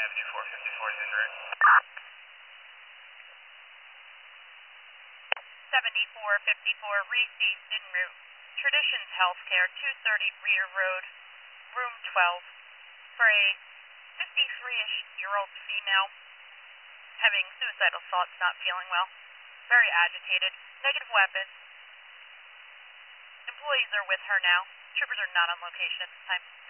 Avenue 454 is en route. 7454 received en route. Traditions Healthcare, 230 Reeder Road, room 12, for a 53-ish-year-old female having suicidal thoughts, not feeling well, very agitated, negative weapons. Employees are with her now. Troopers are not on location at this time.